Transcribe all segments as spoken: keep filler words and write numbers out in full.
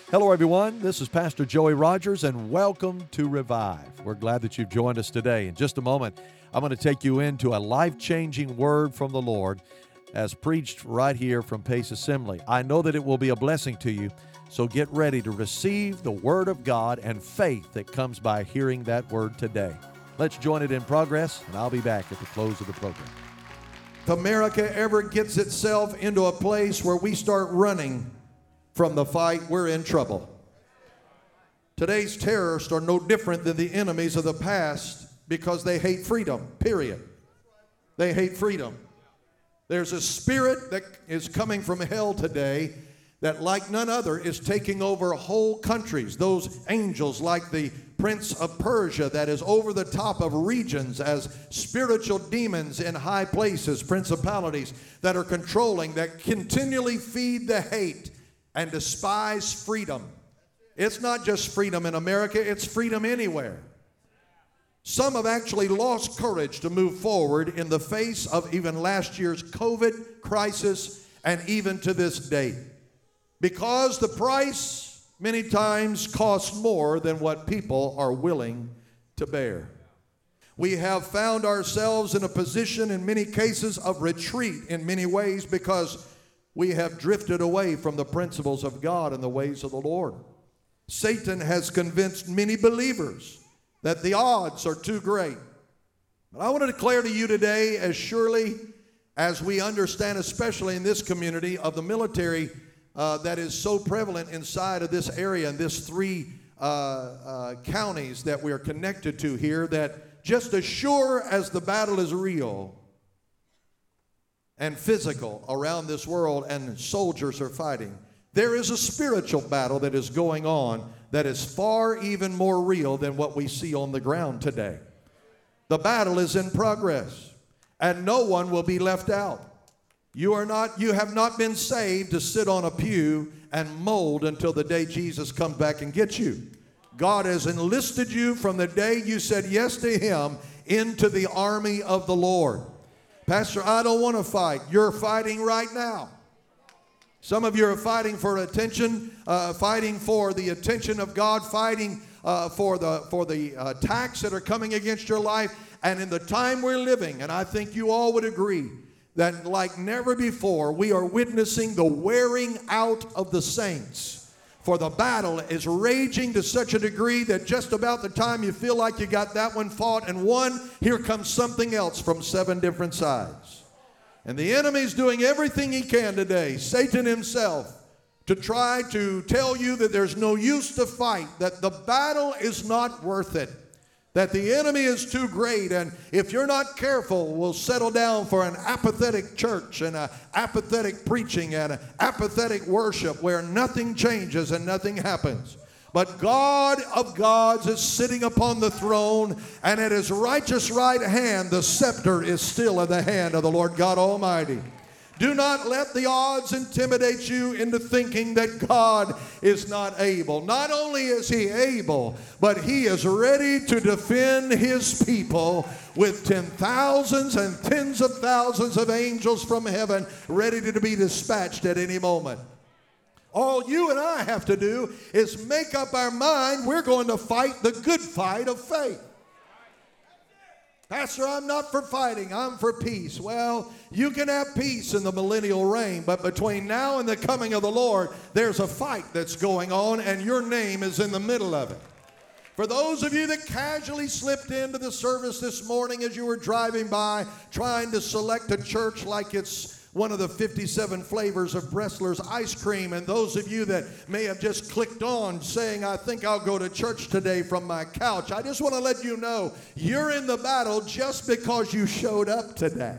Hello, everyone. This is Pastor Joey Rogers, and welcome to Revive. We're glad that you've joined us today. In just a moment, I'm going to take you into a life-changing word from the Lord as preached right here from Pace Assembly. I know that it will be a blessing to you, so get ready to receive the Word of God and faith that comes by hearing that Word today. Let's join it in progress, and I'll be back at the close of the program. If America ever gets itself into a place where we start running from the fight, we're in trouble. Today's terrorists are no different than the enemies of the past because they hate freedom, period. They hate freedom. There's a spirit that is coming from hell today that, like none other, is taking over whole countries. Those angels, like the Prince of Persia, that is over the top of regions as spiritual demons in high places, principalities that are controlling, that continually feed the hate and despise freedom. It's not just freedom in America, it's freedom anywhere. Some have actually lost courage to move forward in the face of even last year's COVID crisis and even to this day, because the price many times costs more than what people are willing to bear. We have found ourselves in a position in many cases of retreat in many ways because we have drifted away from the principles of God and the ways of the Lord. Satan has convinced many believers that the odds are too great. But I want to declare to you today, as surely as we understand, especially in this community, of the military uh, that is so prevalent inside of this area and this three uh, uh, counties that we are connected to here, that just as sure as the battle is real and physical around this world and soldiers are fighting, there is a spiritual battle that is going on that is far even more real than what we see on the ground today. The battle is in progress, and no one will be left out. You are not, you have not been saved to sit on a pew and mold until the day Jesus comes back and gets you. God has enlisted you from the day you said yes to Him into the army of the Lord. Pastor, I don't want to fight. You're fighting right now. Some of you are fighting for attention, uh, fighting for the attention of God, fighting uh, for the for the attacks that are coming against your life. And in the time we're living, and I think you all would agree, that like never before, we are witnessing the wearing out of the saints. For the battle is raging to such a degree that just about the time you feel like you got that one fought and won, here comes something else from seven different sides. And the enemy's doing everything he can today, Satan himself, to try to tell you that there's no use to fight, that the battle is not worth it, that the enemy is too great, and if you're not careful, we'll settle down for an apathetic church and an apathetic preaching and an apathetic worship where nothing changes and nothing happens. But God of gods is sitting upon the throne, and at His righteous right hand, the scepter is still in the hand of the Lord God Almighty. Do not let the odds intimidate you into thinking that God is not able. Not only is He able, but He is ready to defend His people with ten thousands and tens of thousands of angels from heaven ready to be dispatched at any moment. All you and I have to do is make up our mind we're going to fight the good fight of faith. Pastor, I'm not for fighting, I'm for peace. Well, you can have peace in the millennial reign, but between now and the coming of the Lord, there's a fight that's going on, and your name is in the middle of it. For those of you that casually slipped into the service this morning as you were driving by, trying to select a church like it's one of the fifty-seven flavors of Bressler's ice cream, and those of you that may have just clicked on saying, I think I'll go to church today from my couch, I just want to let you know you're in the battle just because you showed up today.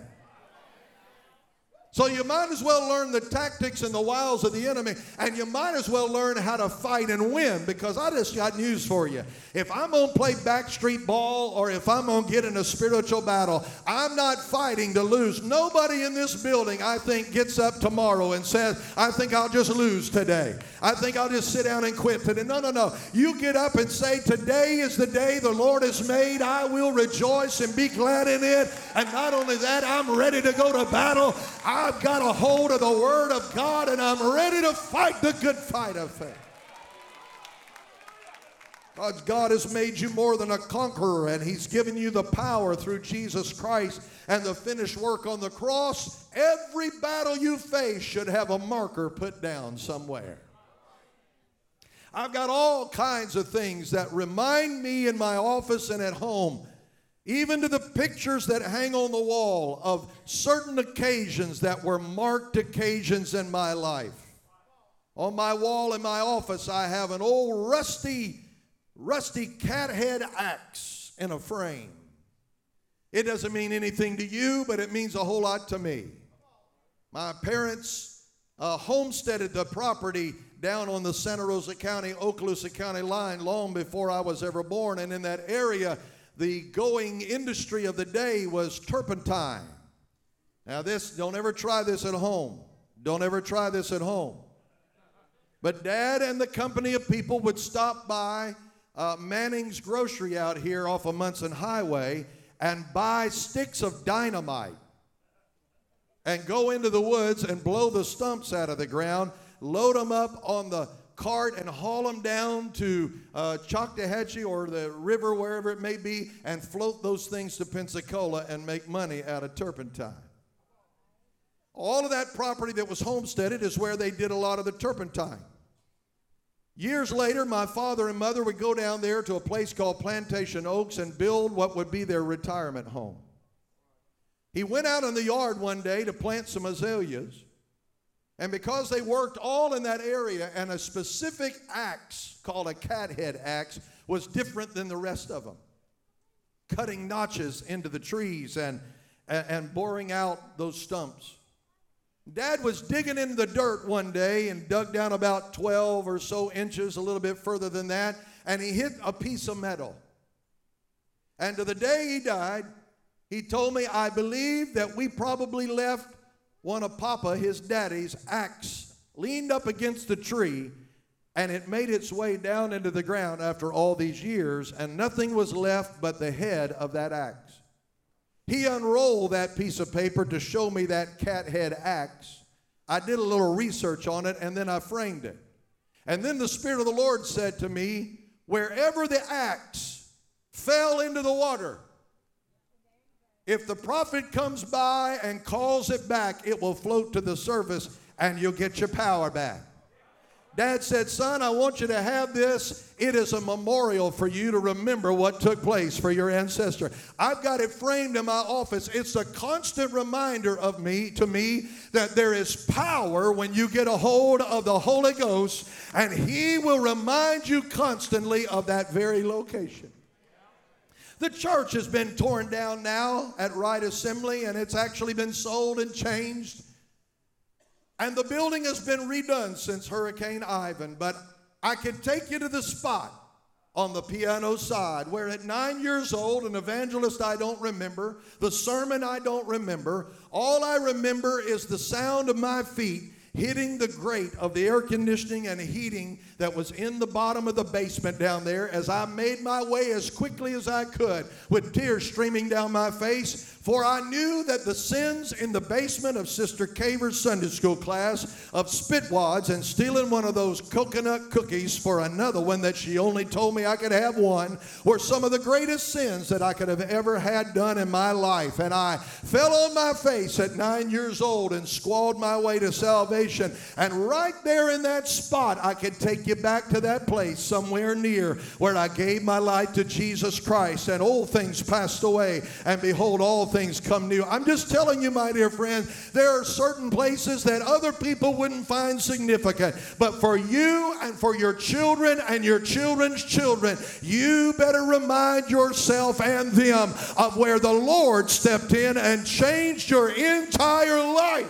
So you might as well learn the tactics and the wiles of the enemy, and you might as well learn how to fight and win, because I just got news for you. If I'm going to play backstreet ball or if I'm going to get in a spiritual battle, I'm not fighting to lose. Nobody in this building, I think, gets up tomorrow and says, I think I'll just lose today. I think I'll just sit down and quit today. No, no, no. You get up and say, today is the day the Lord has made. I will rejoice and be glad in it. And not only that, I'm ready to go to battle. I've got a hold of the Word of God, and I'm ready to fight the good fight of faith. God's God has made you more than a conqueror, and He's given you the power through Jesus Christ and the finished work on the cross. Every battle you face should have a marker put down somewhere. I've got all kinds of things that remind me in my office and at home, even to the pictures that hang on the wall of certain occasions that were marked occasions in my life. On my wall in my office, I have an old rusty rusty cathead axe in a frame. It doesn't mean anything to you, but it means a whole lot to me. My parents uh, homesteaded the property down on the Santa Rosa County, Okaloosa County line long before I was ever born, and in that area, the going industry of the day was turpentine. Now this, don't ever try this at home. Don't ever try this at home. But Dad and the company of people would stop by Uh, Manning's Grocery out here off of Munson Highway and buy sticks of dynamite and go into the woods and blow the stumps out of the ground, load them up on the cart and haul them down to uh, Choctawhatchee or the river, wherever it may be, and float those things to Pensacola and make money out of turpentine. All of that property that was homesteaded is where they did a lot of the turpentine. Years later, my father and mother would go down there to a place called Plantation Oaks and build what would be their retirement home. He went out in the yard one day to plant some azaleas, and because they worked all in that area, and a specific axe called a cathead axe was different than the rest of them, cutting notches into the trees and, and, and boring out those stumps. Dad was digging in the dirt one day and dug down about twelve or so inches, a little bit further than that, and he hit a piece of metal. And to the day he died, he told me, I believe that we probably left one of Papa, his daddy's, axe leaned up against the tree, and it made its way down into the ground after all these years, and nothing was left but the head of that axe. He unrolled that piece of paper to show me that cathead axe. I did a little research on it, and then I framed it. And then the Spirit of the Lord said to me, wherever the axe fell into the water, if the prophet comes by and calls it back, it will float to the surface, and you'll get your power back. Dad said, son, I want you to have this. It is a memorial for you to remember what took place for your ancestor. I've got it framed in my office. It's a constant reminder of me, to me, that there is power when you get a hold of the Holy Ghost, and He will remind you constantly of that very location. The church has been torn down now at Right Assembly, and it's actually been sold and changed. And the building has been redone since Hurricane Ivan, but I can take you to the spot on the piano side where at nine years old, an evangelist I don't remember, the sermon I don't remember, all I remember is the sound of my feet hitting the grate of the air conditioning and heating that was in the bottom of the basement down there as I made my way as quickly as I could with tears streaming down my face. For I knew that the sins in the basement of Sister Caver's Sunday school class of spitwads and stealing one of those coconut cookies for another one that she only told me I could have one were some of the greatest sins that I could have ever had done in my life. And I fell on my face at nine years old and squalled my way to salvation. And right there in that spot, I could take you back to that place somewhere near where I gave my life to Jesus Christ, and old things passed away, and behold, all things come new. I'm just telling you, my dear friends, there are certain places that other people wouldn't find significant, but for you and for your children and your children's children, you better remind yourself and them of where the Lord stepped in and changed your entire life.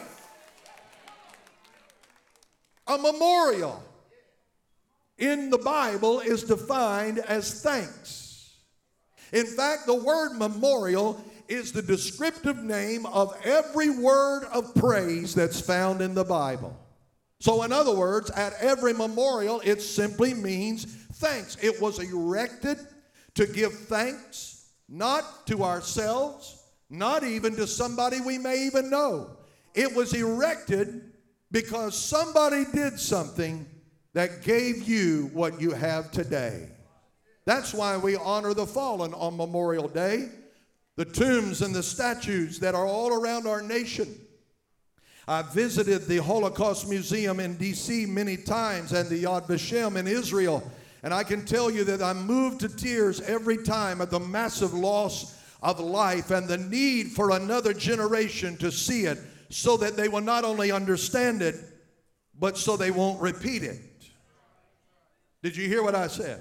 A memorial in the Bible is defined as thanks. In fact, the word memorial is the descriptive name of every word of praise that's found in the Bible. So in other words, at every memorial, it simply means thanks. It was erected to give thanks, not to ourselves, not even to somebody we may even know. It was erected because somebody did something that gave you what you have today. That's why we honor the fallen on Memorial Day. The tombs and the statues that are all around our nation. I visited the Holocaust Museum in D C many times and the Yad Vashem in Israel. And I can tell you that I'm moved to tears every time at the massive loss of life and the need for another generation to see it so that they will not only understand it, but so they won't repeat it. Did you hear what I said?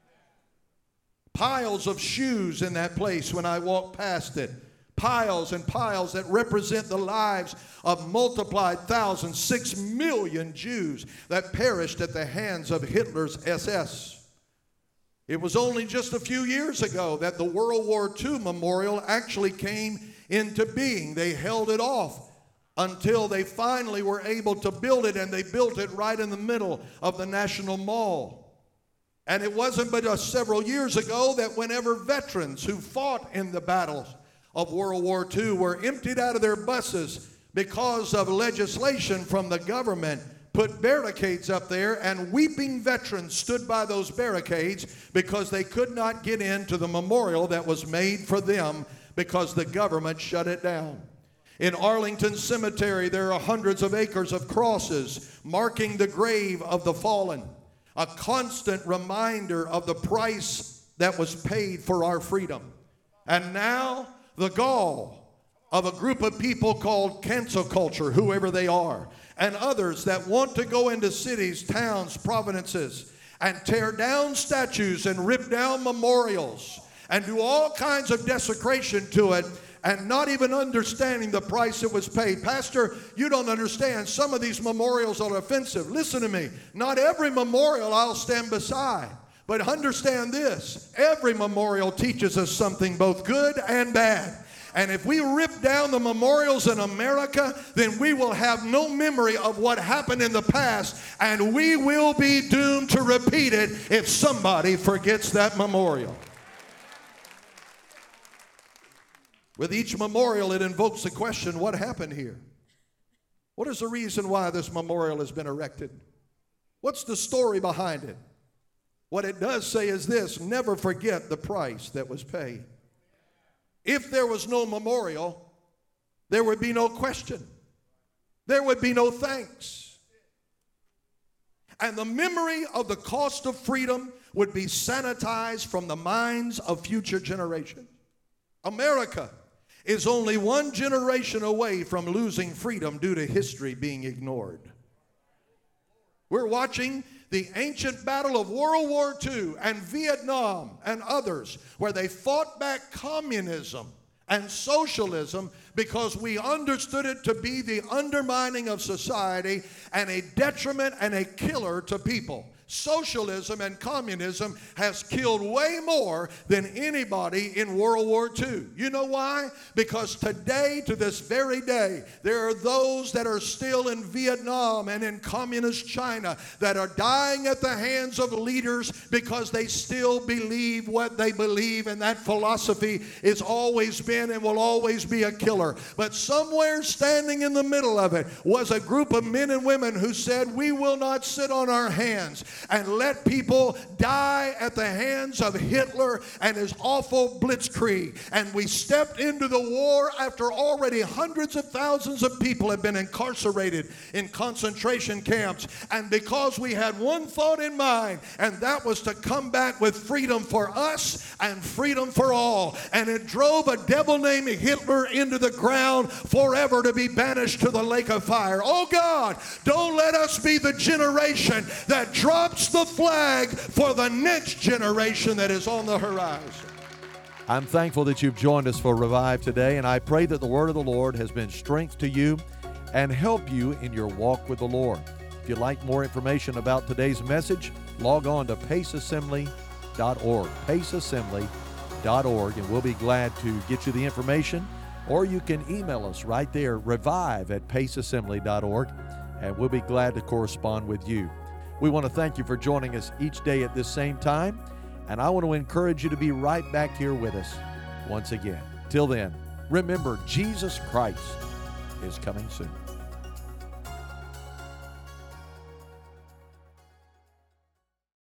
Piles of shoes in that place when I walked past it. Piles and piles that represent the lives of multiplied thousands, six million Jews that perished at the hands of Hitler's S S. It was only just a few years ago that the World War Two Memorial actually came into being. They held it off until they finally were able to build it, and they built it right in the middle of the National Mall. And it wasn't but just several years ago that whenever veterans who fought in the battles of World War Two were emptied out of their buses because of legislation from the government, put barricades up there, and weeping veterans stood by those barricades because they could not get into the memorial that was made for them because the government shut it down. In Arlington Cemetery, there are hundreds of acres of crosses marking the grave of the fallen, a constant reminder of the price that was paid for our freedom. And now, the gall of a group of people called cancel culture, whoever they are, and others that want to go into cities, towns, provinces, and tear down statues and rip down memorials and do all kinds of desecration to it, and not even understanding the price it was paid. Pastor, you don't understand. Some of these memorials are offensive. Listen to me. Not every memorial I'll stand beside. But understand this, every memorial teaches us something both good and bad. And if we rip down the memorials in America, then we will have no memory of what happened in the past, and we will be doomed to repeat it if somebody forgets that memorial. With each memorial, it invokes the question, what happened here? What is the reason why this memorial has been erected? What's the story behind it? What it does say is this, never forget the price that was paid. If there was no memorial, there would be no question. There would be no thanks. And the memory of the cost of freedom would be sanitized from the minds of future generations. America is only one generation away from losing freedom due to history being ignored. We're watching the ancient battle of World War Two and Vietnam and others, where they fought back communism and socialism because we understood it to be the undermining of society and a detriment and a killer to people. Socialism and communism has killed way more than anybody in World War Two. You know why? Because today, to this very day, there are those that are still in Vietnam and in communist China that are dying at the hands of leaders because they still believe what they believe, and that philosophy has always been and will always be a killer. But somewhere standing in the middle of it was a group of men and women who said, we will not sit on our hands and let people die at the hands of Hitler and his awful blitzkrieg. And we stepped into the war after already hundreds of thousands of people have been incarcerated in concentration camps. And because we had one thought in mind, and that was to come back with freedom for us and freedom for all. And it drove a devil named Hitler into the ground forever to be banished to the lake of fire. Oh God, don't let us be the generation that drops the flag for the next generation that is on the horizon. I'm thankful that you've joined us for Revive today, and I pray that the word of the Lord has been strength to you and help you in your walk with the Lord. If you'd like more information about today's message, log on to pace assembly dot org, pace assembly dot org, and we'll be glad to get you the information, or you can email us right there, revive at pace assembly dot org, and we'll be glad to correspond with you. We want to thank you for joining us each day at this same time, and I want to encourage you to be right back here with us once again. Till then, remember, Jesus Christ is coming soon.